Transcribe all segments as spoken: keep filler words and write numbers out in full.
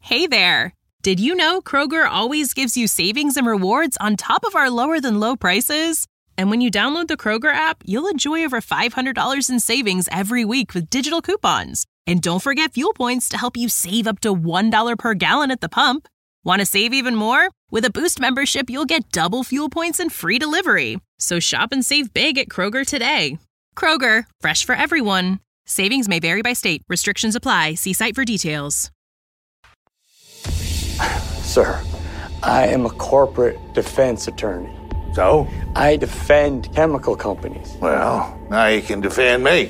Hey there! Did you know Kroger always gives you savings and rewards on top of our lower-than-low prices? And when you download the Kroger app, you'll enjoy over five hundred dollars in savings every week with digital coupons. And don't forget fuel points to help you save up to one dollar per gallon at the pump. Want to save even more? With a Boost membership, you'll get double fuel points and free delivery. So shop and save big at Kroger today. Kroger, fresh for everyone. Savings may vary by state. Restrictions apply. See site for details. Sir, I am a corporate defense attorney. So? I defend chemical companies. Well, now you can defend me.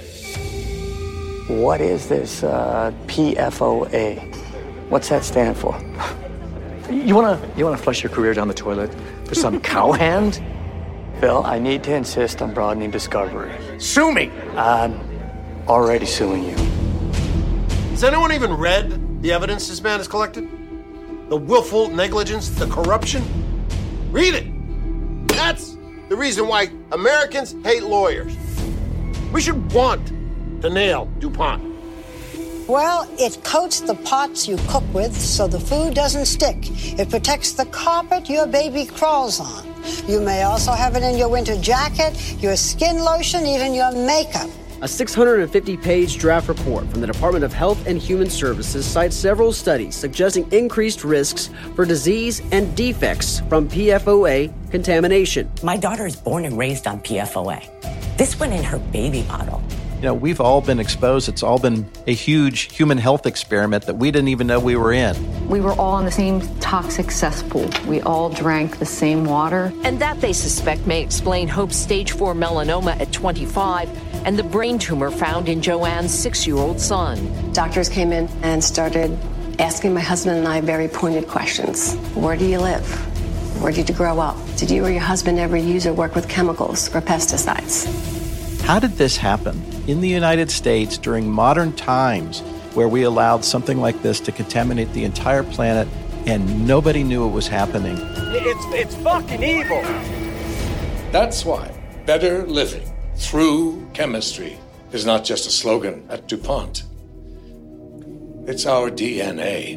What is this uh, P F O A? What's that stand for? You wanna you wanna flush your career down the toilet for some cowhand? Bill, I need to insist on broadening discovery. Sue me! I'm already suing you. Has anyone even read the evidence this man has collected? The willful negligence, the corruption? Read it! That's the reason why Americans hate lawyers. We should want to nail DuPont. Well, it coats the pots you cook with so the food doesn't stick. It protects the carpet your baby crawls on. You may also have it in your winter jacket, your skin lotion, even your makeup. A six hundred fifty page draft report from the Department of Health and Human Services cites several studies suggesting increased risks for disease and defects from P F O A contamination. My daughter is born and raised on P F O A. This went in her baby bottle. You know, we've all been exposed. It's all been a huge human health experiment that we didn't even know we were in. We were all in the same toxic cesspool. We all drank the same water. And that, they suspect, may explain Hope's stage four melanoma at twenty-five and the brain tumor found in Joanne's six-year-old son. Doctors came in and started asking my husband and I very pointed questions. Where do you live? Where did you grow up? Did you or your husband ever use or work with chemicals or pesticides? How did this happen in the United States during modern times where we allowed something like this to contaminate the entire planet and nobody knew it was happening? It's, it's fucking evil. That's why better living through chemistry is not just a slogan at DuPont. It's our D N A.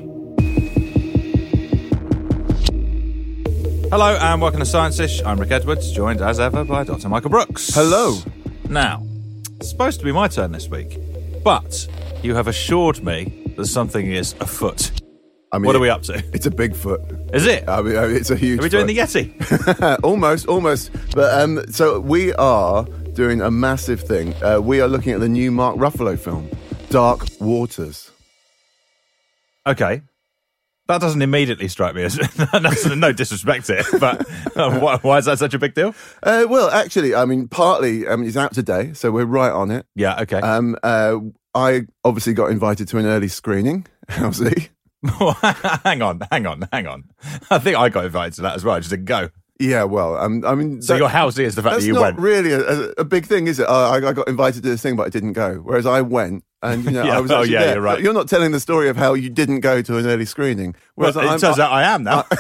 Hello and welcome to Science-ish. I'm Rick Edwards, joined as ever by Doctor Michael Brooks. Hello. Now, it's supposed to be my turn this week, but you have assured me that something is afoot. I mean, what are we up to? It's a big foot. Is it? I mean, it's a huge Are we foot. doing the Yeti? almost, almost. But um, so we are doing a massive thing. Uh, we are looking at the new Mark Ruffalo film, Dark Waters. Okay. That doesn't immediately strike me as... That's no disrespect to it, but uh, why, why is that such a big deal? Uh, well, actually, I mean, partly, I mean, it's out today, so we're right on it. Yeah, okay. Um, uh, I obviously got invited to an early screening. How's he? hang on, hang on, hang on. I think I got invited to that as well. I just didn't go. Yeah, well, um, I mean... So that, your house is the fact that you went. That's went. not really a, a big thing, is it? Uh, I, I got invited to this thing, but I didn't go. Whereas I went, and, you know, yeah, I was oh, actually yeah, there. You're right. But you're not telling the story of how you didn't go to an early screening. Well, I'm, it turns I, out I am now.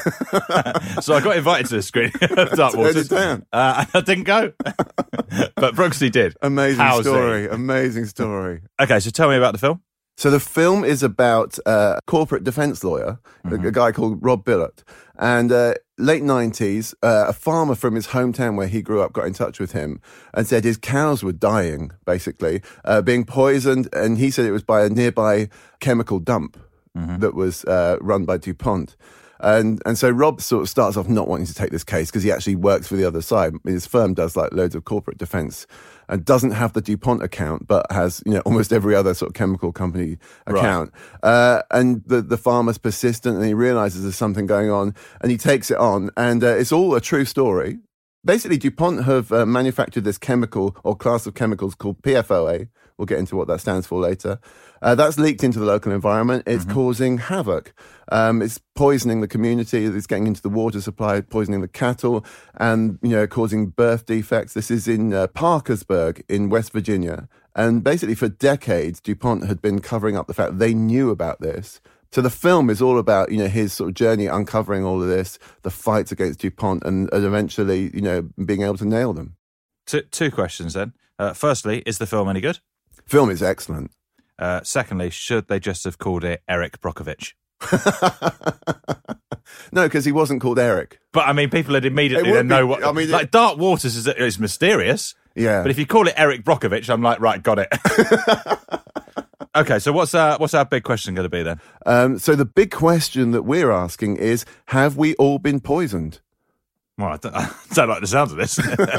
So I got invited to the screening of Dark Waters. Uh, I didn't go. But Brooksy did. Amazing How's story. it? Amazing story. Okay, so tell me about the film. So the film is about uh, a corporate defense lawyer, mm-hmm. a, a guy called Rob Billett. And uh, late nineties, uh, a farmer from his hometown where he grew up got in touch with him and said his cows were dying, basically, uh, being poisoned. And he said it was by a nearby chemical dump mm-hmm. that was uh, run by DuPont. And and so Rob sort of starts off not wanting to take this case because he actually works for the other side. His firm does like loads of corporate defense and doesn't have the DuPont account, but has, you know, almost every other sort of chemical company account. Right. Uh, and the, the farmer's persistent and he realizes there's something going on and he takes it on. And uh, it's all a true story. Basically, DuPont have uh, manufactured this chemical or class of chemicals called P F O A. We'll get into what that stands for later. Uh, that's leaked into the local environment. It's mm-hmm. causing havoc. Um, it's poisoning the community. It's getting into the water supply, poisoning the cattle, and, you know, causing birth defects. This is in uh, Parkersburg in West Virginia. And basically for decades, DuPont had been covering up the fact they knew about this. So the film is all about, you know, his sort of journey uncovering all of this, the fights against DuPont, and, and eventually, you know, being able to nail them. Two, two questions then. Uh, firstly, is the film any good? Film is excellent. Uh, secondly, should they just have called it Eric Brockovich? No, because he wasn't called Eric. But, I mean, people would immediately then be, know what... I mean, like, it, Dark Waters is, is mysterious. Yeah. But if you call it Eric Brockovich, I'm like, right, got it. Okay, so what's our, what's our big question going to be then? Um, so the big question that we're asking is, have we all been poisoned? Well, I don't, I don't like the sound of this.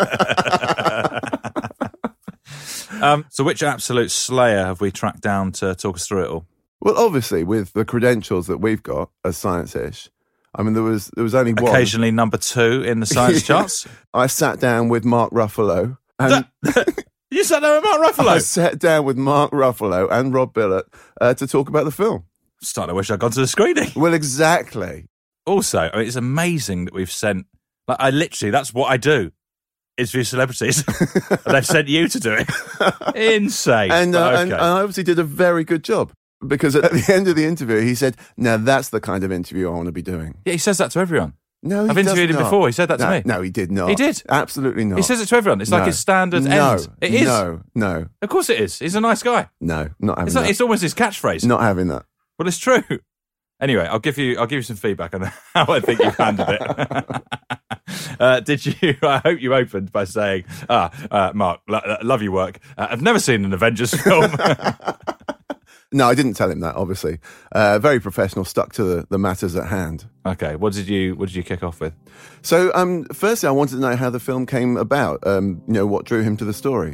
um, so which absolute slayer have we tracked down to talk us through it all? Well, obviously, with the credentials that we've got as Science-ish, I mean, there was there was only one. Occasionally number two in the science charts. I sat down with Mark Ruffalo. And that, you sat down with Mark Ruffalo? I sat down with Mark Ruffalo and Rob Billett uh, to talk about the film. Starting to wish I'd gone to the screening. Well, exactly. Also, I mean, it's amazing that we've sent... Like, I literally, that's what I do. Interview celebrities. And they've sent you to do it. Insane. And, uh, okay. and I obviously did a very good job. Because at the end of the interview, he said, now that's the kind of interview I want to be doing. Yeah, he says that to everyone. No, he I've interviewed does him not. before. He said that no, to me. No, he did not. He did. Absolutely not. He says it to everyone. It's no. like his standard no. end. It is. No, no. Of course it is. He's a nice guy. No, not having it's that. Like, it's almost his catchphrase. Not having that. Well, it's true. Anyway, I'll give you I'll give you some feedback on how I think you've handled it. uh, did you? I hope you opened by saying, "Ah, uh, Mark, lo- love your work. Uh, I've never seen an Avengers film." No, I didn't tell him that. Obviously, uh, very professional. Stuck to the, the matters at hand. Okay, what did you what did you kick off with? So, um, firstly, I wanted to know how the film came about. Um, you know, what drew him to the story.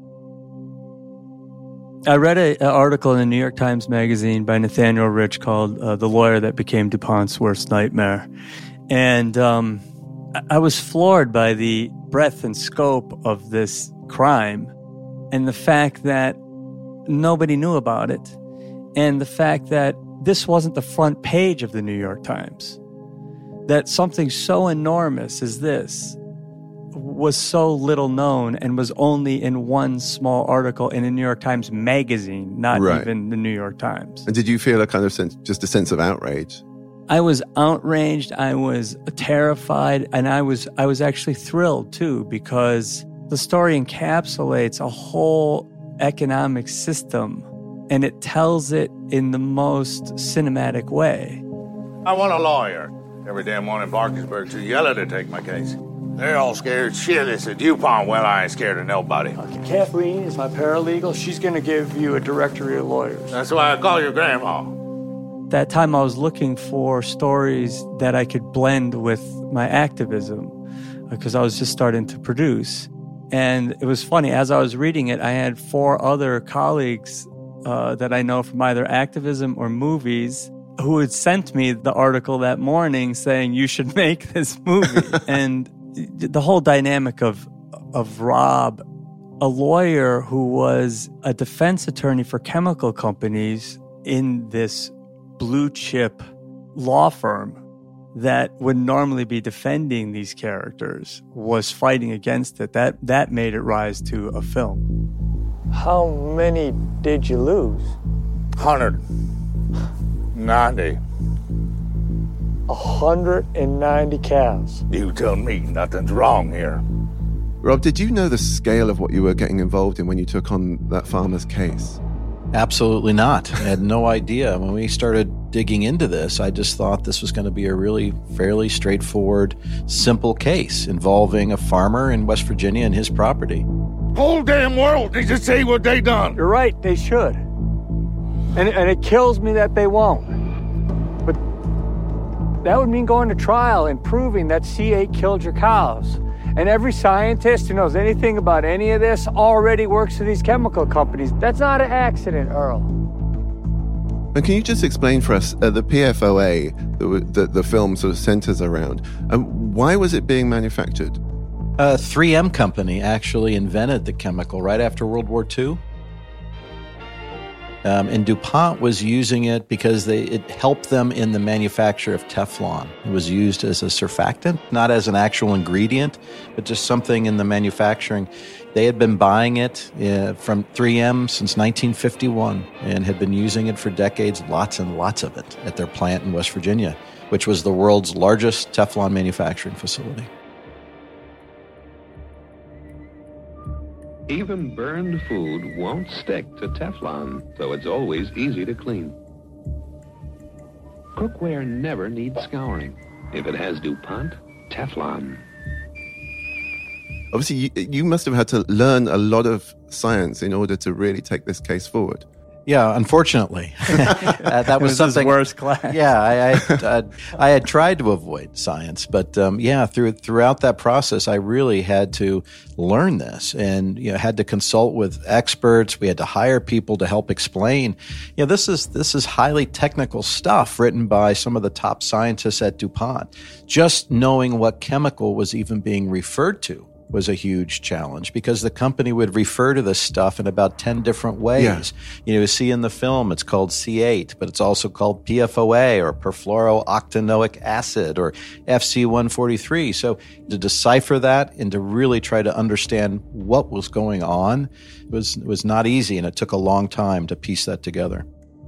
I read an article in the New York Times Magazine by Nathaniel Rich called uh, "The Lawyer That Became DuPont's Worst Nightmare," and um, I was floored by the breadth and scope of this crime, and the fact that nobody knew about it, and the fact that this wasn't the front page of the New York Times, that something so enormous as this was so little known and was only in one small article in a New York Times magazine, not right. even the New York Times. And did you feel a kind of sense, just a sense of outrage? I was outraged, I was terrified, and I was I was actually thrilled too, because the story encapsulates a whole economic system, and it tells it in the most cinematic way. I want a lawyer. Every damn one in Parkersburg too yellow to take my case. They're all scared shitless at DuPont. Well, I ain't scared of nobody. Kathleen is my paralegal. She's going to give you a directory of lawyers. That's why I call you Grandma. That time I was looking for stories that I could blend with my activism, because I was just starting to produce. And it was funny, as I was reading it, I had four other colleagues uh, that I know from either activism or movies who had sent me the article that morning saying, you should make this movie. And the whole dynamic of of Rob, a lawyer who was a defense attorney for chemical companies in this blue chip law firm that would normally be defending these characters, was fighting against it. That that made it rise to a film. How many did you lose? one hundred ninety. one hundred ninety cows. You tell me nothing's wrong here. Rob, did you know the scale of what you were getting involved in when you took on that farmer's case? Absolutely not. I had no idea. When we started digging into this, I just thought this was going to be a really fairly straightforward, simple case involving a farmer in West Virginia and his property. Whole damn world needs to see what they done. You're right, they should. And, and it kills me that they won't. But that would mean going to trial and proving that C eight killed your cows. And every scientist who knows anything about any of this already works for these chemical companies. That's not an accident, Earl. And can you just explain for us uh, the P F O A that the, the film sort of centers around? And why was it being manufactured? A three M company actually invented the chemical right after World War Two. Um, and DuPont was using it because they, it helped them in the manufacture of Teflon. It was used as a surfactant, not as an actual ingredient, but just something in the manufacturing. They had been buying it uh, from three M since nineteen fifty-one and had been using it for decades, lots and lots of it, at their plant in West Virginia, which was the world's largest Teflon manufacturing facility. Even burned food won't stick to Teflon, so it's always easy to clean. Cookware never needs scouring. If it has DuPont, Teflon. Obviously, you, you must have had to learn a lot of science in order to really take this case forward. Yeah, unfortunately, uh, that was, was something. His worst class. Yeah, I, I, uh, I had tried to avoid science, but um, yeah, through throughout that process, I really had to learn this, and you know, had to consult with experts. We had to hire people to help explain. You know, this is this is highly technical stuff written by some of the top scientists at DuPont. Just knowing what chemical was even being referred to was a huge challenge, because the company would refer to this stuff in about ten different ways. Yeah. You know, you see in the film, it's called C eight, but it's also called P F O A or perfluorooctanoic acid or F C one forty-three. So to decipher that and to really try to understand what was going on was, was not easy, and it took a long time to piece that together.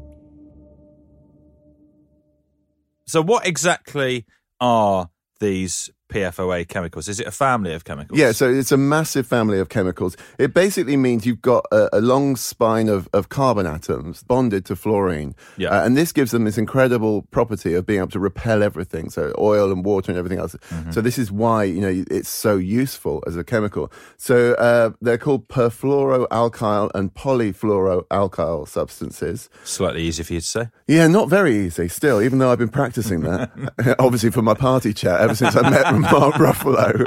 So what exactly are these P F O A chemicals? Is it a family of chemicals? Yeah, so it's a massive family of chemicals. It basically means you've got a, a long spine of, of carbon atoms bonded to fluorine. Yeah. Uh, and this gives them this incredible property of being able to repel everything, so oil and water and everything else. Mm-hmm. So this is why, you know, it's so useful as a chemical. So uh, they're called perfluoroalkyl and polyfluoroalkyl substances. Slightly easier for you to say. Yeah, not very easy still, even though I've been practicing that, obviously for my party chat ever since I met Mark Ruffalo.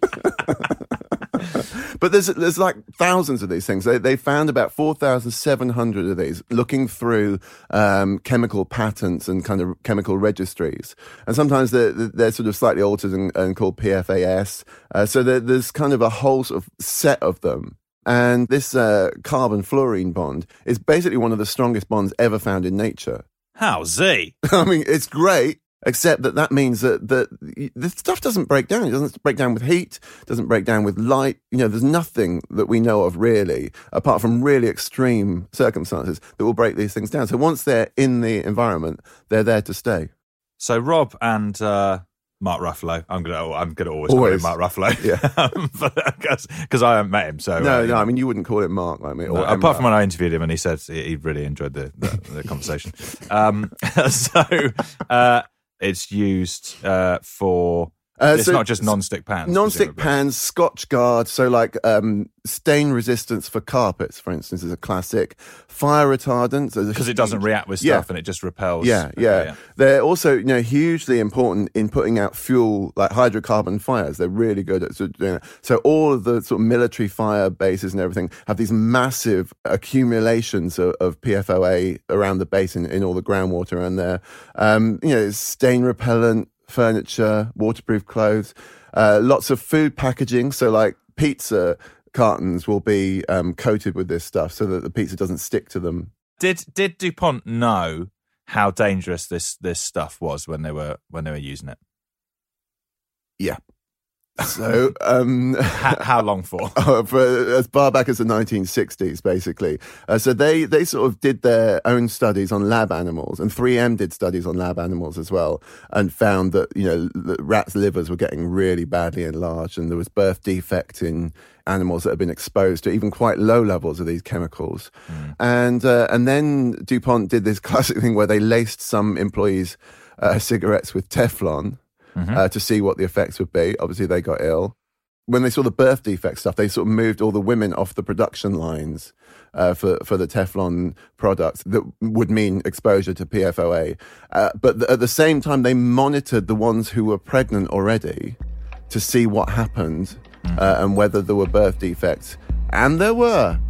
But there's there's like thousands of these things. They they found about four thousand seven hundred of these, looking through um, chemical patents and kind of chemical registries. And sometimes they're, they're sort of slightly altered and, and called P F A S. Uh, so there, there's kind of a whole sort of set of them. And this uh, carbon-fluorine bond is basically one of the strongest bonds ever found in nature. How, Z? I mean, it's great. Except that that means that, that this stuff doesn't break down. It doesn't break down with heat, doesn't break down with light. You know, there's nothing that we know of really, apart from really extreme circumstances, that will break these things down. So once they're in the environment, they're there to stay. So Rob and uh, Mark Ruffalo, I'm gonna I'm gonna always, Always. call him Mark Ruffalo, Yeah. because I haven't met him. So No, uh, no, I mean, you wouldn't call it Mark like me. No, Or apart Emma. from when I interviewed him and he said he he really enjoyed the, the, the conversation. Um, so uh, it's used uh, for, Uh, it's so not just non-stick pans. Non-stick presumably. pans, Scotch Guard, so like um, stain resistance for carpets, for instance, is a classic. Fire retardant. Because it doesn't react with stuff Yeah. and it just repels. Yeah, Okay, yeah, They're also, you know, hugely important in putting out fuel, like hydrocarbon fires. They're really good at sort of doing that. So all of the sort of military fire bases and everything have these massive accumulations of, of P F O A around the base in, in all the groundwater around there. Um, you know, it's stain repellent, furniture, waterproof clothes, uh, lots of food packaging. So like pizza cartons will be um, coated with this stuff so that the pizza doesn't stick to them. Did did DuPont know how dangerous this this stuff was when they were when they were using it? Yeah. So, um, how, how long for? Oh, for as far back as the nineteen sixties, basically. Uh, so they, they sort of did their own studies on lab animals, and three M did studies on lab animals as well, and found that, you know, the rats' livers were getting really badly enlarged, and there was birth defect in animals that had been exposed to even quite low levels of these chemicals. Mm. And uh, and then DuPont did this classic thing where they laced some employees' uh, cigarettes with Teflon. Mm-hmm. Uh, to see what the effects would be. Obviously, they got ill. When they saw the birth defect stuff, they sort of moved all the women off the production lines uh, for, for the Teflon products that would mean exposure to P F O A. Uh, but th- at the same time, they monitored the ones who were pregnant already to see what happened mm-hmm. uh, and whether there were birth defects. And there were.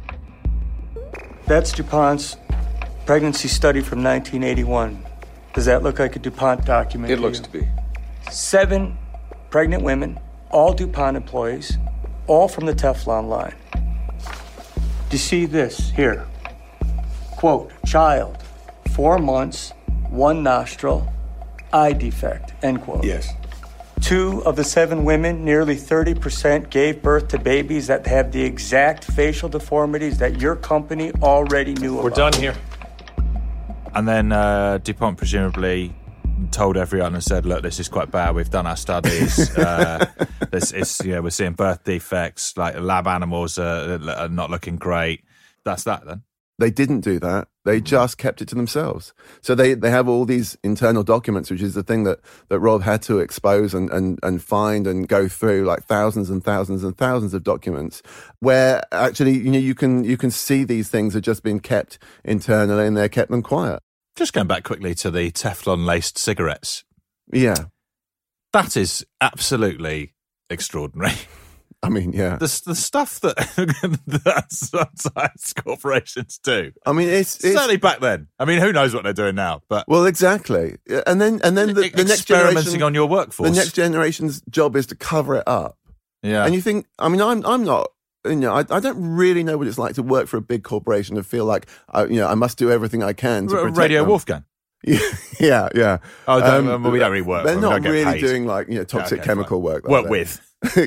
That's DuPont's pregnancy study from nineteen eighty-one. Does that look like a DuPont document? It looks to be. Seven pregnant women, all DuPont employees, all from the Teflon line. Do you see this here? Quote, child, four months, one nostril, eye defect, end quote. Yes. Two of the seven women, nearly thirty percent, gave birth to babies that have the exact facial deformities that your company already knew about. We're done here. And then uh, DuPont presumably told everyone and said, look, this is quite bad. We've done our studies. uh, this is, you know, we're seeing birth defects, like lab animals are, are not looking great. That's that then. they didn't do that. They just kept it to themselves. So they, they have all these internal documents, which is the thing that, that Rob had to expose and, and, and find and go through, like thousands and thousands and thousands of documents, where actually, you know, you can you can see these things are just being kept internally and they're kept them quiet. Just going back quickly to the Teflon-laced cigarettes. Yeah. That is absolutely extraordinary. I mean, yeah. The, the stuff that, that sometimes corporations do. I mean, it's, it's... Certainly back then. I mean, who knows what they're doing now? But Well, exactly. And then and then the, the next generation... Experimenting on your workforce. The next generation's job is to cover it up. Yeah. And you think, I mean, I'm I'm not... You know, I, I don't really know what it's like to work for a big corporation and feel like, I, you know, I must do everything I can to protect Radio them. Wolfgang. Yeah, yeah, yeah. Oh, don't, um, well, we don't really work. They're we not don't get really paid. doing like you know toxic okay, chemical fine. work. Work they? with.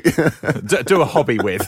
do, do a hobby with.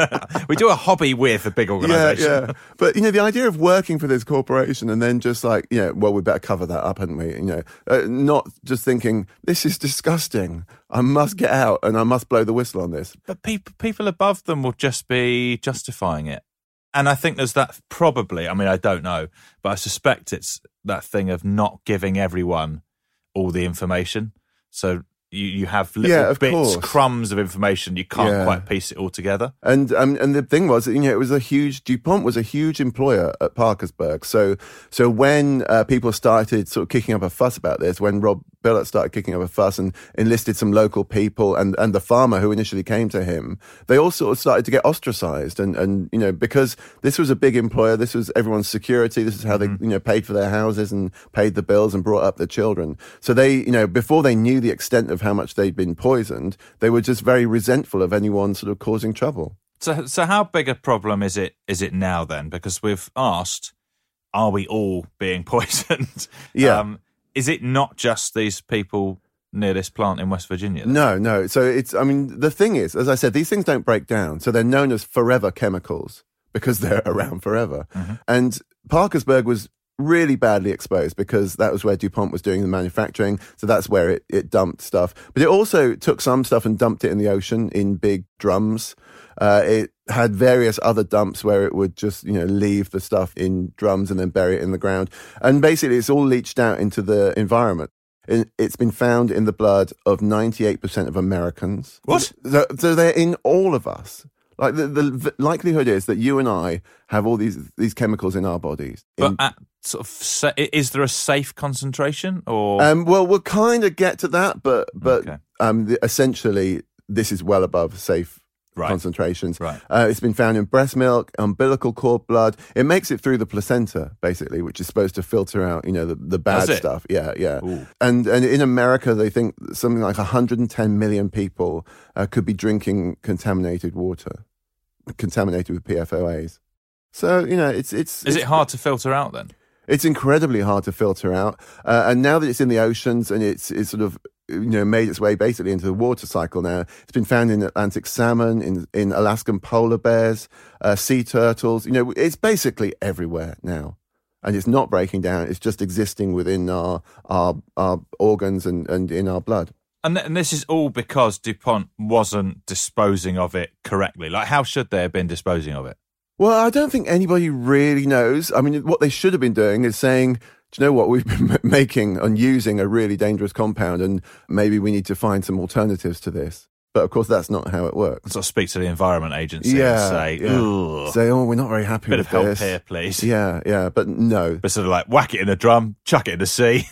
We do a hobby with a big organisation. Yeah, yeah. But you know, the idea of working for this corporation and then just like, yeah, well, we better cover that up, hadn't we? You know, uh, not just thinking this is disgusting. I must get out and I must blow the whistle on this. But people, people above them will just be justifying it. And I think there's that probably, I mean, I don't know, but I suspect it's that thing of not giving everyone all the information. So you, you have little Yeah, of bits, course. crumbs of information. You can't Yeah. quite piece it all together. And um, and the thing was, you know, it was a huge, DuPont was a huge employer at Parkersburg. So so when uh, people started sort of kicking up a fuss about this, when Rob Billett started kicking up a fuss and enlisted some local people and, and the farmer who initially came to him, they all sort of started to get ostracized. And, and, you know, because this was a big employer, this was everyone's security, this is how they, you know, paid for their houses and paid the bills and brought up their children. So they, you know, before they knew the extent of how much they'd been poisoned, they were just very resentful of anyone sort of causing trouble. So so how big a problem is it is it now then? Because we've asked, are we all being poisoned? Yeah. Um, is it not just these people near this plant in West Virginia? No, no. So it's, I mean, the thing is, as I said, these things don't break down. So they're known as forever chemicals because they're around forever. Mm-hmm. And Parkersburg was really badly exposed because that was where DuPont was doing the manufacturing. So that's where it, it dumped stuff. But it also took some stuff and dumped it in the ocean in big drums. Uh, it had various other dumps where it would just, you know, leave the stuff in drums and then bury it in the ground. And basically it's all leached out into the environment. It, it's been found in the blood of ninety-eight percent of Americans. What? So, so they're in all of us. Like the, the likelihood is that you and I have all these these chemicals in our bodies. But In- at sort of, sa- is there a safe concentration or? Um, well, we'll kind of get to that, but but Okay. um, the, essentially, this is well above safe Right. concentrations. Right. Uh, it's been found in breast milk, umbilical cord blood. It makes it through the placenta, basically, which is supposed to filter out, you know, the, the bad Does it? stuff. Yeah, yeah. Ooh. And and in America, they think something like one hundred ten million people uh, could be drinking contaminated water, contaminated with P F O As. So, you know, it's it's. Is it's, it hard to filter out then? It's incredibly hard to filter out, uh, and now that it's in the oceans and it's it's sort of you know made its way basically into the water cycle now, it's been found in Atlantic salmon, in in Alaskan polar bears, uh, sea turtles. You know, it's basically everywhere now, and it's not breaking down. It's just existing within our our our organs and, and in our blood. And, th- and this is all because DuPont wasn't disposing of it correctly. Like, how should they have been disposing of it? Well, I don't think anybody really knows. I mean, what they should have been doing is saying, do you know what, we've been making and using a really dangerous compound and maybe we need to find some alternatives to this. But of course, that's not how it works. Sort of speak to the Environment Agency Yeah, and say, yeah. Ugh, Say, oh, we're not very happy bit with of help this. here, please. Yeah, yeah, but no. But sort of like, whack it in a drum, chuck it in the sea.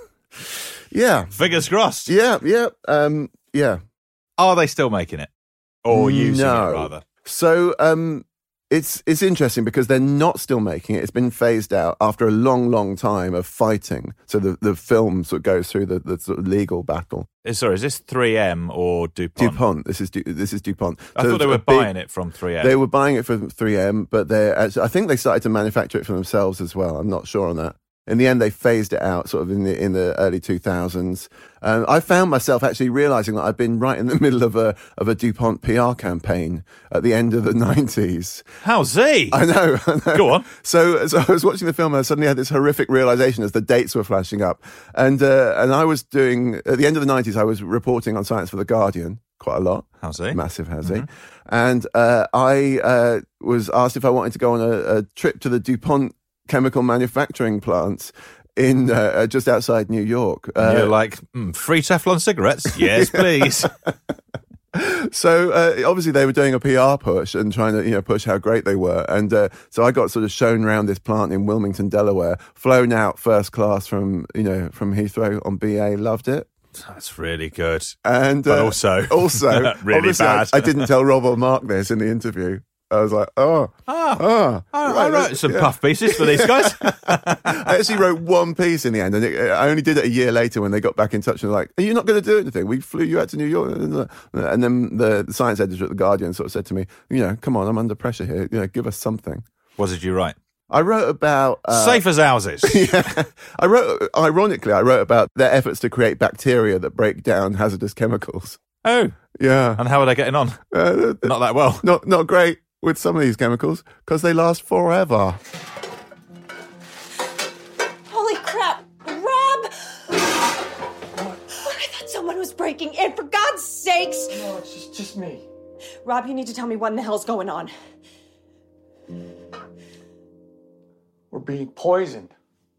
Yeah. Fingers crossed. Yeah, yeah, um, yeah. Are they still making it? Or using No. it, rather? So, um... It's it's interesting because they're not still making it. It's been phased out after a long, long time of fighting. So the, the film sort of goes through the, the sort of legal battle. Uh, Sorry, is this three M or DuPont? DuPont. This is Du- this is DuPont. I So thought they it's were a big- buying it from three M. They were buying it from three M, but they actually, I think they started to manufacture it for themselves as well. I'm not sure on that. In the end, they phased it out sort of in the in the early two thousands. Um, I found myself actually realizing that I'd been right in the middle of a of a DuPont P R campaign at the end of the nineties. How Z? I know, I know. Go on. So, so I was watching the film and I suddenly had this horrific realization as the dates were flashing up. And uh, and I was doing, at the end of the nineties, I was reporting on science for The Guardian quite a lot. How Z? Massive How Z. Mm-hmm. And uh, I uh, was asked if I wanted to go on a, a trip to the DuPont chemical manufacturing plants in uh, just outside New York. And uh, you're like, mm, free Teflon cigarettes? Yes, please. So uh, obviously they were doing a P R push and trying to, you know, push how great they were. And uh, so I got sort of shown around this plant in Wilmington, Delaware, flown out first class from, you know, from Heathrow on B A. Loved it. That's really good. And but uh, also, also really bad. I, I didn't tell Rob or Mark this in the interview. I was like, oh, oh, oh I, right, I wrote some yeah. puff pieces for these guys. I actually wrote one piece in the end, and it, I only did it a year later when they got back in touch and were like, are you not going to do anything? We flew you out to New York. And then the, the science editor at The Guardian sort of said to me, you know, come on, I'm under pressure here. You know, give us something. What did you write? I wrote about... Uh, Safe as houses. Yeah. I wrote, ironically, I wrote about their efforts to create bacteria that break down hazardous chemicals. Oh. Yeah. And how are they getting on? Uh, not that well. Not Not great with some of these chemicals, because they last forever. Holy crap! Rob! What? I thought someone was breaking in, for God's sakes! No, it's just, just me. Rob, you need to tell me what in the hell's going on. We're being poisoned.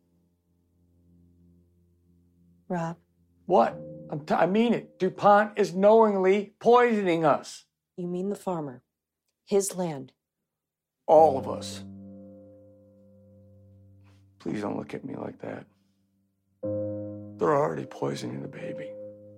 Rob? What? I'm t- I mean it. DuPont is knowingly poisoning us. You mean the farmer? His land? All of us. Please don't look at me like that. They're already poisoning the baby.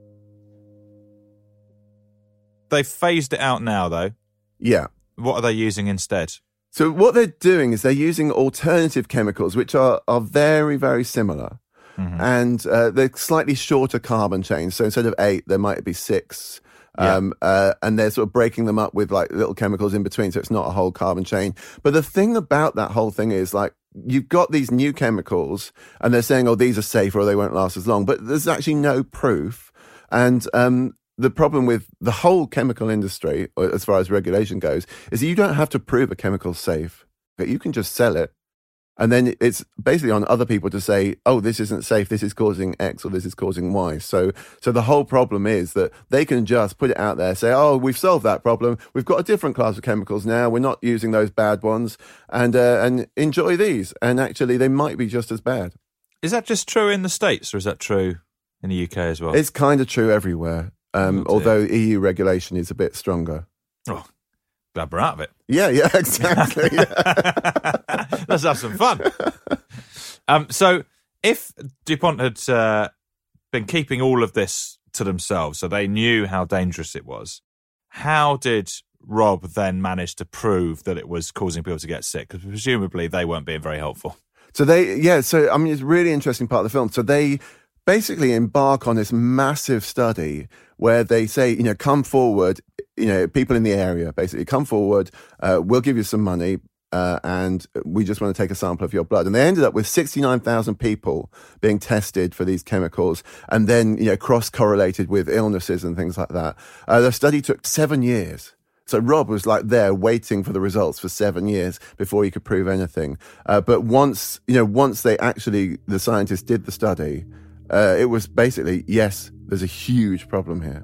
They've phased it out now, though. Yeah. What are they using instead? So what they're doing is they're using alternative chemicals, which are, are very, very similar. Mm-hmm. And uh, they're slightly shorter carbon chains. So instead of eight, there might be six. Yeah. Um, uh, and they're sort of breaking them up with like little chemicals in between. So it's not a whole carbon chain. But the thing about that whole thing is like, you've got these new chemicals and they're saying, oh, these are safer or they won't last as long. But there's actually no proof. And um, the problem with the whole chemical industry, as far as regulation goes, is that you don't have to prove a chemical's safe. You can just sell it. And then it's basically on other people to say, oh, this isn't safe, this is causing X or this is causing Y. So so the whole problem is that they can just put it out there, say, oh, we've solved that problem. We've got a different class of chemicals now. We're not using those bad ones and uh, and enjoy these. And actually, they might be just as bad. Is that just true in the States or is that true in the U K as well? It's kind of true everywhere, um, Oh, although E U regulation is a bit stronger. Oh, glad we're out of it. Yeah, yeah, exactly. Let's have some fun. Um, so if DuPont had uh, been keeping all of this to themselves, so they knew how dangerous it was, how did Rob then manage to prove that it was causing people to get sick? Because presumably they weren't being very helpful. So they, yeah, so I mean, it's a really interesting part of the film. So they basically embark on this massive study where they say, you know, come forward, you know, people in the area basically come forward, uh, we'll give you some money, uh, and we just want to take a sample of your blood. And they ended up with sixty-nine thousand people being tested for these chemicals and then, you know, cross-correlated with illnesses and things like that. Uh, the study took seven years. So Rob was like there waiting for the results for seven years before he could prove anything. Uh, but once, you know, once they actually, the scientists did the study, uh, it was basically, yes, there's a huge problem here.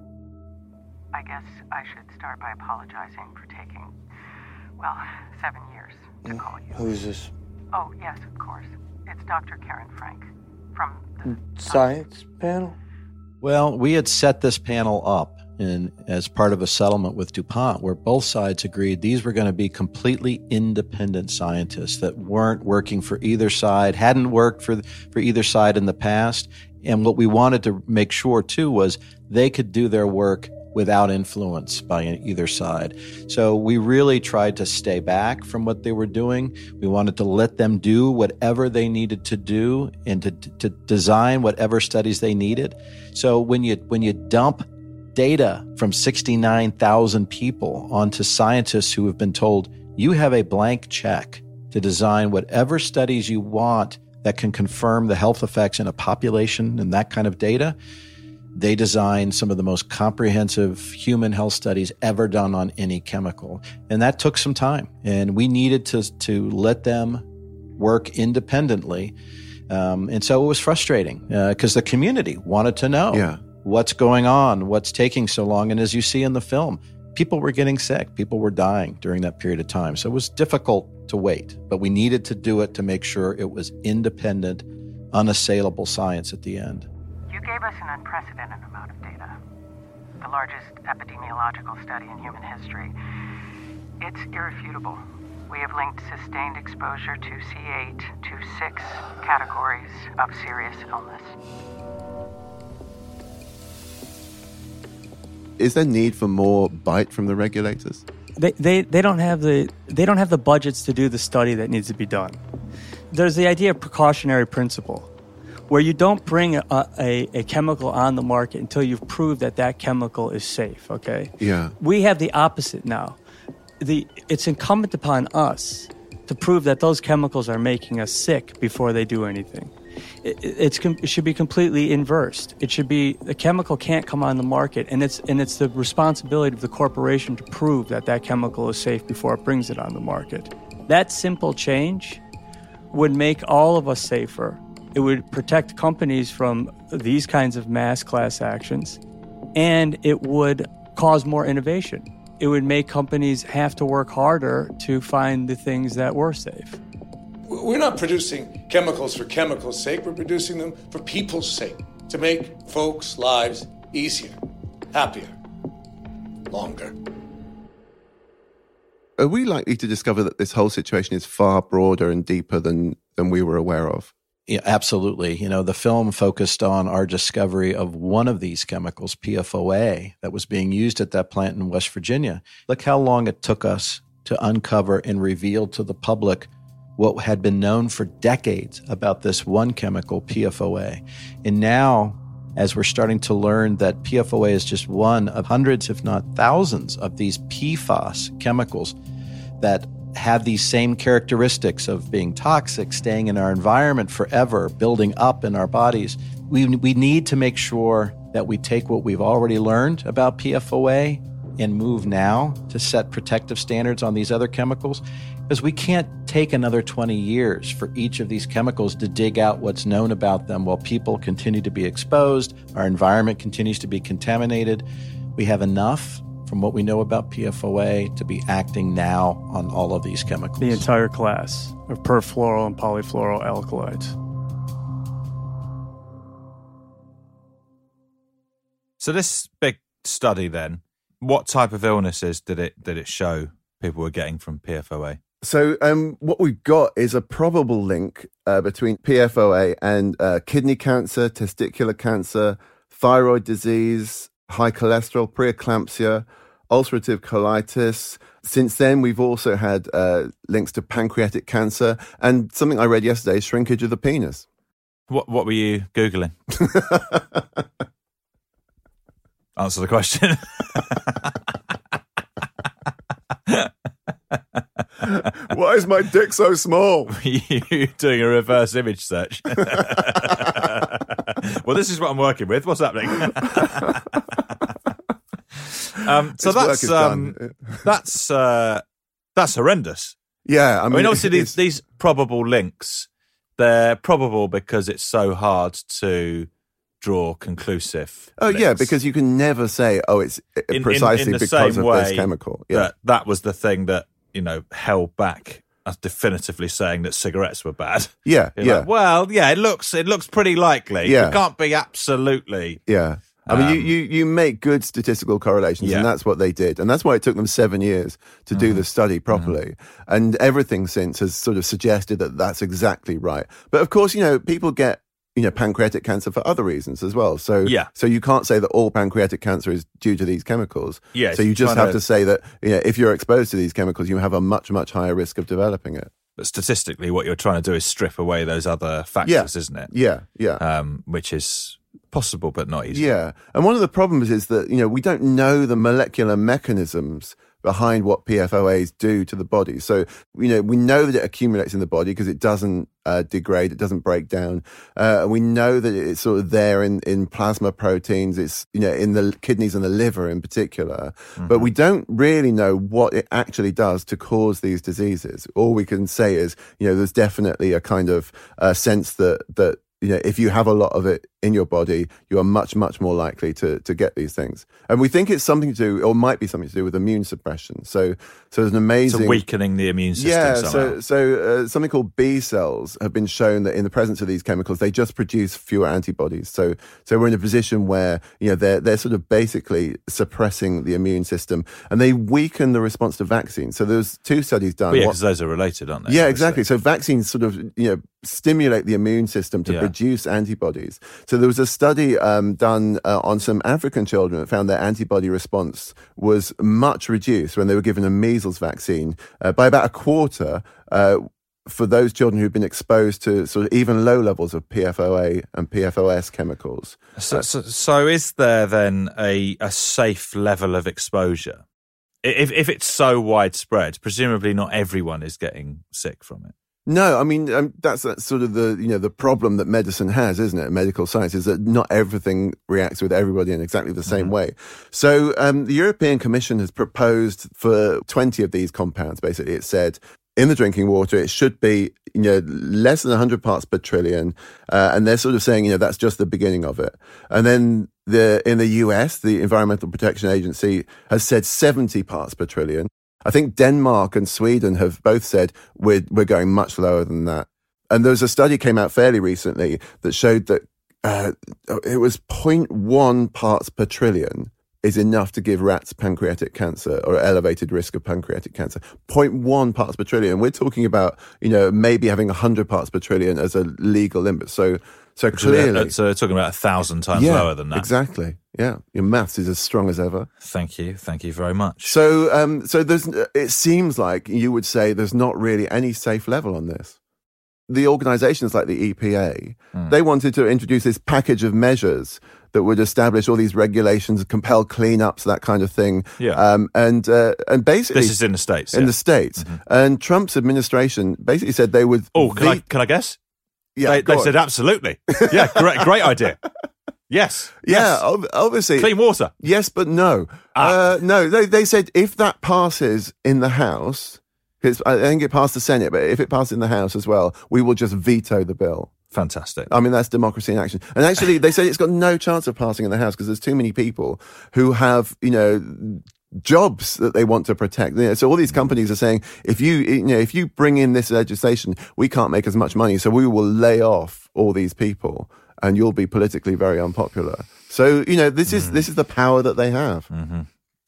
I guess I should start by apologizing for taking, well, seven years to call you. Who's this? Oh, yes, of course. It's Doctor Karen Frank from the Science panel? Well, we had set this panel up in as part of a settlement with DuPont where both sides agreed these were going to be completely independent scientists that weren't working for either side, hadn't worked for for either side in the past. And what we wanted to make sure, too, was they could do their work without influence by either side. So we really tried to stay back from what they were doing. We wanted to let them do whatever they needed to do and to, to design whatever studies they needed. So when you when you dump data from sixty-nine thousand people onto scientists who have been told, you have a blank check to design whatever studies you want that can confirm the health effects in a population and that kind of data, they designed some of the most comprehensive human health studies ever done on any chemical. And that took some time. And we needed to, to let them work independently. Um, and so it was frustrating because uh, the community wanted to know. Yeah. What's going on? What's taking so long? And as you see in the film, people were getting sick. People were dying during that period of time. So it was difficult to wait, but we needed to do it to make sure it was independent, unassailable science at the end. You gave us an unprecedented amount of data, the largest epidemiological study in human history. It's irrefutable. We have linked sustained exposure to C eight to six categories of serious illness. Is there need for more bite from the regulators? They, they they don't have the they don't have the budgets to do the study that needs to be done. There's the idea of precautionary principle, where you don't bring a, a, a chemical on the market until you've proved that that chemical is safe, okay? Yeah. We have the opposite now. The It's incumbent upon us to prove that those chemicals are making us sick before they do anything. It, it's, it should be completely inversed. It should be the chemical can't come on the market, and it's and it's the responsibility of the corporation to prove that that chemical is safe before it brings it on the market. That simple change would make all of us safer. It would protect companies from these kinds of mass class actions, and it would cause more innovation. It would make companies have to work harder to find the things that were safe. We're not producing chemicals for chemicals' sake. We're producing them for people's sake, to make folks' lives easier, happier, longer. Are we likely to discover that this whole situation is far broader and deeper than, than we were aware of? Yeah, absolutely. You know, the film focused on our discovery of one of these chemicals, P F O A, that was being used at that plant in West Virginia. Look how long it took us to uncover and reveal to the public what had been known for decades about this one chemical, P F O A. And now, as we're starting to learn that P F O A is just one of hundreds, if not thousands, of these P FAS chemicals that have these same characteristics of being toxic, staying in our environment forever, building up in our bodies, we, we need to make sure that we take what we've already learned about P F O A and move now to set protective standards on these other chemicals, because we can't take another twenty years for each of these chemicals to dig out what's known about them while people continue to be exposed, our environment continues to be contaminated. We have enough from what we know about P F O A to be acting now on all of these chemicals. The entire class of perfluoral and polyfluoroalkylates. So this big study then, what type of illnesses did it did it show people were getting from P F O A? So um, what we've got is a probable link uh, between P F O A and uh, kidney cancer, testicular cancer, thyroid disease, high cholesterol, preeclampsia, ulcerative colitis. Since then, we've also had uh, links to pancreatic cancer and something I read yesterday, shrinkage of the penis. What What were you Googling? Answer the question. Why is my dick so small? You doing a reverse image search. Well, this is what I'm working with. What's happening? um, so This work that's is um, done. that's uh, that's horrendous. Yeah, I mean, I mean obviously it's- these, these probable links, they're probable because it's so hard to draw conclusive. Oh, yeah, links. because you can never say, oh, it's uh, In- in- precisely in the because same of way this chemical. Yeah. That, that was the thing that, you know, held back us definitively saying that cigarettes were bad. Yeah, You're yeah. like, well, yeah, it looks it looks pretty likely. Yeah. It can't be absolutely. Yeah. I mean, Um, you, you, you make good statistical correlations, Yeah. and that's what they did. And that's why it took them seven years to do Mhm. the study properly. And everything since has sort of suggested that that's exactly right. But of course, you know, people get, you know, pancreatic cancer for other reasons as well. So, Yeah. so you can't say that all pancreatic cancer is due to these chemicals. Yeah, So you it's just trying have to- to say that, you know, if you're exposed to these chemicals, you have a much, much higher risk of developing it. But statistically, what you're trying to do is strip away those other factors, Yeah. isn't it? Yeah, yeah. Um, which is possible, but not easy. Yeah. And one of the problems is that, you know, we don't know the molecular mechanisms behind what P F O As do to the body. So, you know, we know that it accumulates in the body because it doesn't uh, degrade, it doesn't break down. Uh, and we know that it's sort of there in, in plasma proteins, it's, you know, in the kidneys and the liver in particular. Mm-hmm. But we don't really know what it actually does to cause these diseases. All we can say is, you know, there's definitely a kind of uh, sense that, that you know, if you have a lot of it in your body, you are much, much more likely to to get these things. And we think it's something to do, or might be something to do with immune suppression. So, so there's an amazing... So weakening the immune system Yeah, somehow. so, so uh, something called B cells have been shown that in the presence of these chemicals, they just produce fewer antibodies. So, so we're in a position where, you know, they're, they're sort of basically suppressing the immune system, and they weaken the response to vaccines. So there's two studies done. But yeah, What- because those are related, aren't they? yeah, Obviously. exactly. So vaccines sort of, you know, stimulate the immune system to Yeah. produce antibodies. So there was a study um, done uh, on some African children that found their antibody response was much reduced when they were given a measles vaccine uh, by about a quarter uh, for those children who've been exposed to sort of even low levels of P F O A and P F O S chemicals. So, so, so is there then a, a safe level of exposure? If, if it's so widespread, presumably not everyone is getting sick from it. No, I mean, um, that's, that's sort of the, you know, the problem that medicine has, isn't it? Medical science is that not everything reacts with everybody in exactly the same way. So um, the European Commission has proposed for twenty of these compounds, basically. It said in the drinking water, it should be, you know, less than one hundred parts per trillion. Uh, and they're sort of saying, you know, that's just the beginning of it. And then the in the U S, the Environmental Protection Agency has said seventy parts per trillion. I think Denmark and Sweden have both said we're we're going much lower than that. And there was a study came out fairly recently that showed that uh, it was zero point one parts per trillion is enough to give rats pancreatic cancer or elevated risk of pancreatic cancer. zero point one parts per trillion. We're talking about, you know, maybe having one hundred parts per trillion as a legal limit. So, so clearly... So talking about a thousand times yeah, lower than that. Exactly. Yeah. Your maths is as strong as ever. Thank you. Thank you very much. So, um, so there's, it seems like you would say there's not really any safe level on this. The organizations like the E P A, Mm. they wanted to introduce this package of measures that would establish all these regulations, compel cleanups, that kind of thing. Yeah. Um, and, uh, and basically. This is in the States. In yeah. the States. Mm-hmm. And Trump's administration basically said they would. Oh, can, ve- I, can I guess? Yeah. They, go they on. said absolutely. Yeah, great, great idea. Yes. Yeah, yes. ob- obviously. Clean water. Yes, but no. Ah. Uh, no, they, they said if that passes in the House, because I think it passed the Senate, but if it passes in the House as well, we will just veto the bill. Fantastic. I mean, that's democracy in action. And actually, they say it's got no chance of passing in the House because there's too many people who have, you know, jobs that they want to protect. You know, so all these companies are saying, if you, you know, if you bring in this legislation, we can't make as much money, so we will lay off all these people, and you'll be politically very unpopular. So, you know, this is mm. this is the power that they have. Mm-hmm.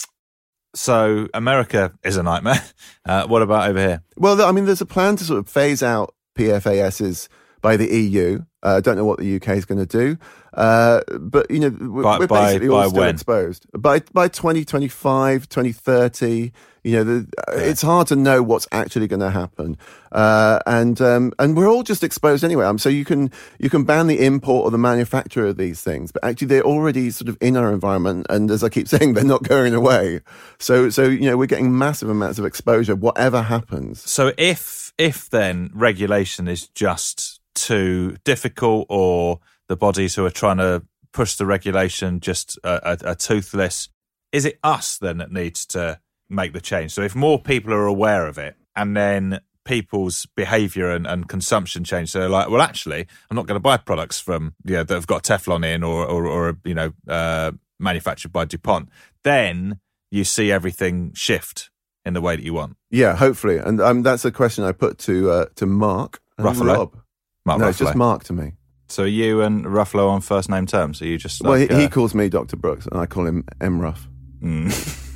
So America is a nightmare. Uh, what about over here? Well, I mean, there's a plan to sort of phase out P F A Ss by the E U. I uh, don't know what the U K is going to do. Uh, but, you know, we're, by, we're basically by, all by still when? exposed. By by twenty twenty-five, twenty thirty, you know, the, yeah. it's hard to know what's actually going to happen. Uh, and um, and we're all just exposed anyway. Um, so you can you can ban the import or the manufacture of these things, but actually they're already sort of in our environment. And as I keep saying, they're not going away. So, so you know, we're getting massive amounts of exposure, whatever happens. So if if then regulation is just too difficult, or the bodies who are trying to push the regulation just uh, are, are toothless, is it us then that needs to make the change? So if more people are aware of it, and then people's behaviour and, and consumption change, so they're like, well, actually, I'm not going to buy products from, you know, that have got Teflon in, or or, or you know, uh, manufactured by DuPont, then you see everything shift in the way that you want. Yeah, hopefully, and um, that's a question I put to uh, to Mark and Ruffalo. Rob. Mark no, Ruffalo. It's just Mark to me. So are you and Ruffalo on first name terms? Are you just like, well, he, uh... he calls me Doctor Brooks, and I call him M. Ruff. Mm.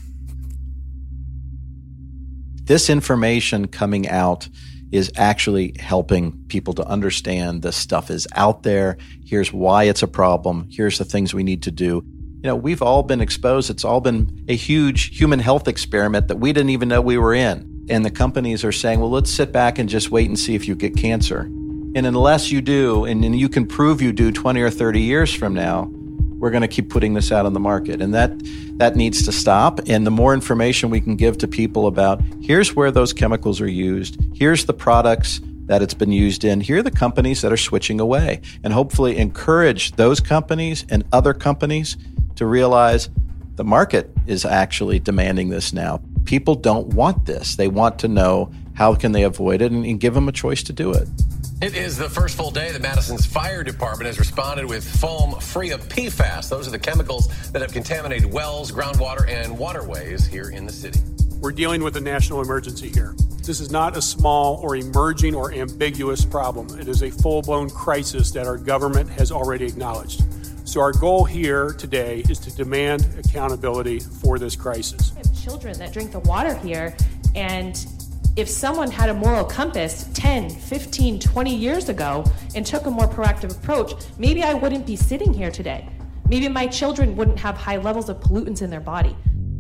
This information coming out is actually helping people to understand this stuff is out there. Here's why it's a problem. Here's the things we need to do. You know, we've all been exposed. It's all been a huge human health experiment that we didn't even know we were in. And the companies are saying, well, let's sit back and just wait and see if you get cancer. And unless you do, and, and you can prove you do twenty or thirty years from now, we're going to keep putting this out on the market. And that that needs to stop. And the more information we can give to people about, here's where those chemicals are used, here's the products that it's been used in, here are the companies that are switching away, and hopefully encourage those companies and other companies to realize the market is actually demanding this now. People don't want this. They want to know how can they avoid it, and, and give them a choice to do it. It is the first full day that Madison's fire department has responded with foam free of P FAS. Those are the chemicals that have contaminated wells, groundwater, and waterways here in the city. We're dealing with a national emergency here. This is not a small or emerging or ambiguous problem. It is a full-blown crisis that our government has already acknowledged. So our goal here today is to demand accountability for this crisis. I have children that drink the water here, and if someone had a moral compass ten, fifteen, twenty years ago and took a more proactive approach, maybe I wouldn't be sitting here today. Maybe my children wouldn't have high levels of pollutants in their body.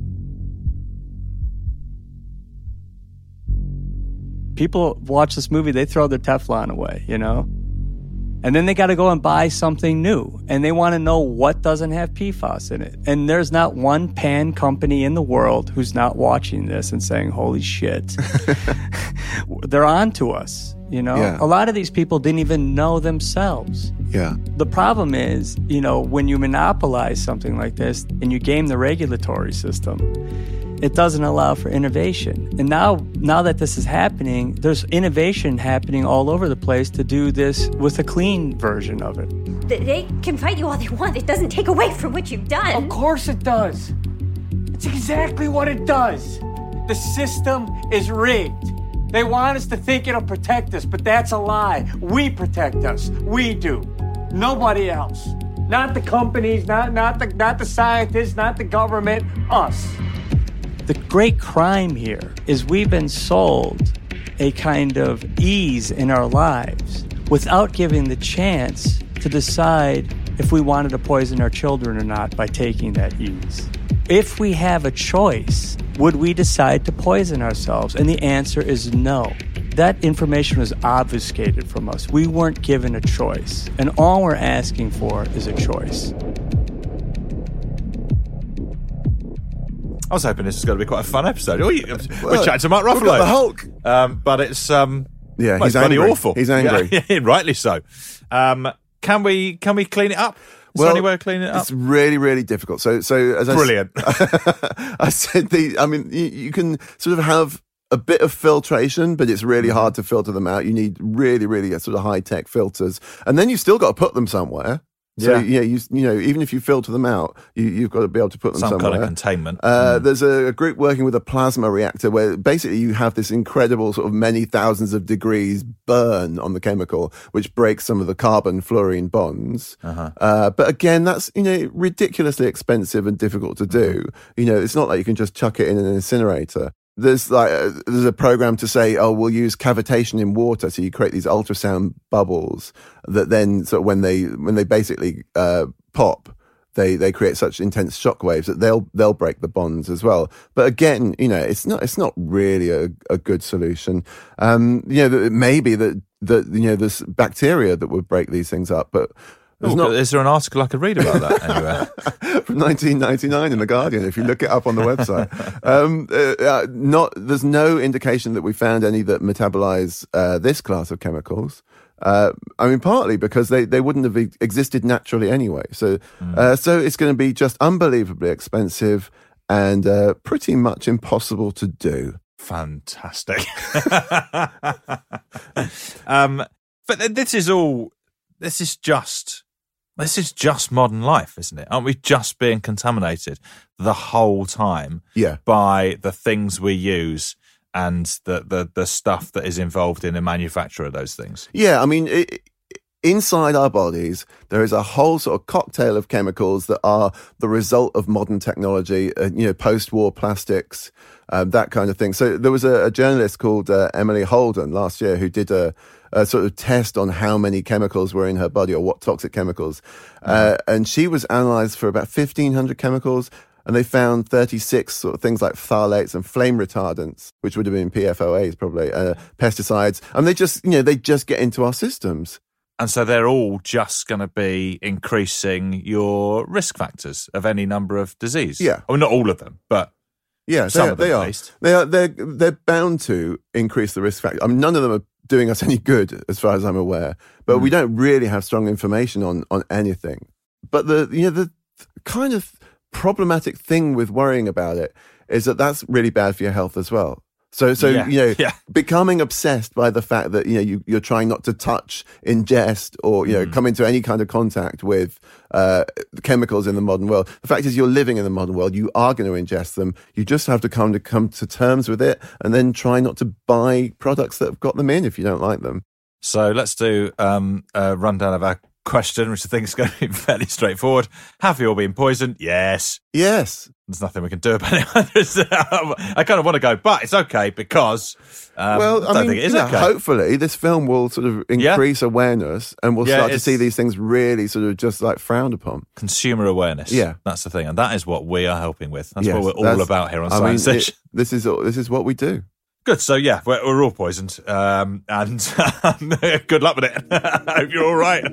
People watch this movie, they throw their Teflon away, you know? And then they got to go and buy something new. And they want to know what doesn't have P FAS in it. And there's not one pan company in the world who's not watching this and saying, holy shit. They're on to us, you know? Yeah. A lot of these people didn't even know themselves. Yeah. The problem is, you know, when you monopolize something like this and you game the regulatory system, it doesn't allow for innovation. And now, now that this is happening, there's innovation happening all over the place to do this with a clean version of it. They can fight you all they want. It doesn't take away from what you've done. Of course it does. It's exactly what it does. The system is rigged. They want us to think it'll protect us, but that's a lie. We protect us. We do. Nobody else. Not the companies, not, not, the, not the scientists, not the government, us. The great crime here is we've been sold a kind of ease in our lives without giving the chance to decide if we wanted to poison our children or not by taking that ease. If we have a choice, would we decide to poison ourselves? And the answer is no. That information was obfuscated from us. We weren't given a choice. And all we're asking for is a choice. I was hoping this was going to be quite a fun episode. Oh, you, Well, we're chatting to Mark we've Ruffalo. got the Hulk. Um, but it's um, Yeah, well, he's it's bloody angry. awful. He's angry. Yeah, yeah, rightly so. Um, can we can we clean it up? Is well, there any way of cleaning it up? It's really, really difficult. So, so as Brilliant. I, I said, the I mean, you, you can sort of have a bit of filtration, but it's really hard to filter them out. You need really, really sort of high tech filters, and then you've still got to put them somewhere. So, Yeah. yeah, you you know, even if you filter them out, you, you've got to be able to put them Some somewhere. kind of containment. Uh, There's a, a group working with a plasma reactor where basically you have this incredible sort of many thousands of degrees burn on the chemical, which breaks some of the carbon fluorine bonds. Uh-huh. Uh, but again, that's, you know, ridiculously expensive and difficult to do. You know, it's not like you can just chuck it in an incinerator. There's like uh, there's a program to say, oh, we'll use cavitation in water, so you create these ultrasound bubbles that then, sort of when they when they basically uh, pop, they they create such intense shock waves that they'll they'll break the bonds as well. But again, you know, it's not it's not really a, a good solution. Um, you know, maybe that that you know there's bacteria that would break these things up, but. Ooh, not... Is there an article I could read about that anywhere? From nineteen ninety-nine in The Guardian, if you look it up on the website. Um, uh, uh, not, there's no indication that we found any that metabolize uh, this class of chemicals. Uh, I mean, partly because they, they wouldn't have e- existed naturally anyway. So, mm. uh, so it's going to be just unbelievably expensive and uh, pretty much impossible to do. Fantastic. um, but this is all, this is just... This is just modern life, isn't it? Aren't we just being contaminated the whole time yeah. by the things we use and the, the, the stuff that is involved in the manufacture of those things? Yeah, I mean, it, inside our bodies, there is a whole sort of cocktail of chemicals that are the result of modern technology, uh, you know, post-war plastics, um, that kind of thing. So there was a, a journalist called uh, Emily Holden last year who did a a sort of test on how many chemicals were in her body or what toxic chemicals. Mm-hmm. Uh, and she was analyzed for about fifteen hundred chemicals, and they found thirty-six sort of things like phthalates and flame retardants, which would have been P F O As probably, uh, pesticides. And they just, you know, they just get into our systems. And so they're all just going to be increasing your risk factors of any number of disease. Yeah. Well, not all of them, but yeah, some they, of them they at are. least. They are. They're, they're bound to increase the risk factor. I mean, none of them are doing us any good as far as I'm aware, but mm. we don't really have strong information on, on anything. But the, you know, the kind of problematic thing with worrying about it is that that's really bad for your health as well. So, so Yeah, you know, yeah. becoming obsessed by the fact that, you know, you, you're trying not to touch, ingest, or, you know, Mm. come into any kind of contact with uh, chemicals in the modern world. The fact is, you're living in the modern world. You are going to ingest them. You just have to come to come to terms with it, and then try not to buy products that have got them in if you don't like them. So let's do um, a rundown of our question, which I think is going to be fairly straightforward. Have you all been poisoned? Yes. Yes. There's nothing we can do about it. I kind of want to go, but it's okay because um, well, I, I don't mean, think it is you know, okay. hopefully this film will sort of increase awareness, and we'll Yeah, start to it's- see these things really sort of just like frowned upon. Consumer awareness. Yeah. That's the thing. And that is what we are helping with. That's Yes, what we're all that's- about here on I mean, Science Ish. it- This is this is what we do. Good. So, yeah, we're, we're all poisoned. Um, and good luck with it. I hope you're all right.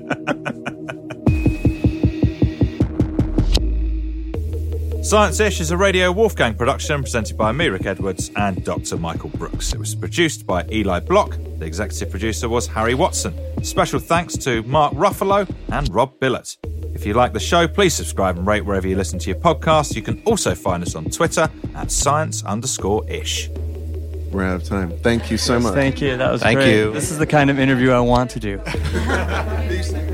Science-ish is a Radio Wolfgang production presented by me, Rick Edwards, and Doctor Michael Brooks. It was produced by Eli Block. The executive producer was Harry Watson. Special thanks to Mark Ruffalo and Rob Billett. If you like the show, please subscribe and rate wherever you listen to your podcasts. You can also find us on Twitter at science underscore ish. We're out of time. Thank you so Yes, much. Thank you. That was Thank great. you. This is the kind of interview I want to do. These things